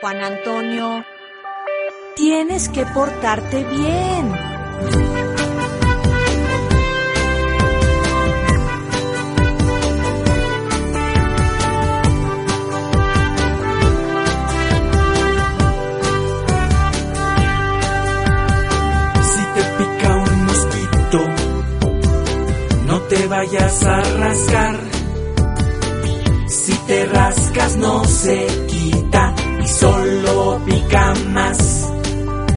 Juan Antonio. Tienes que portarte bien. No te vayas a rascar. Si te rascas no se quita y solo pica más.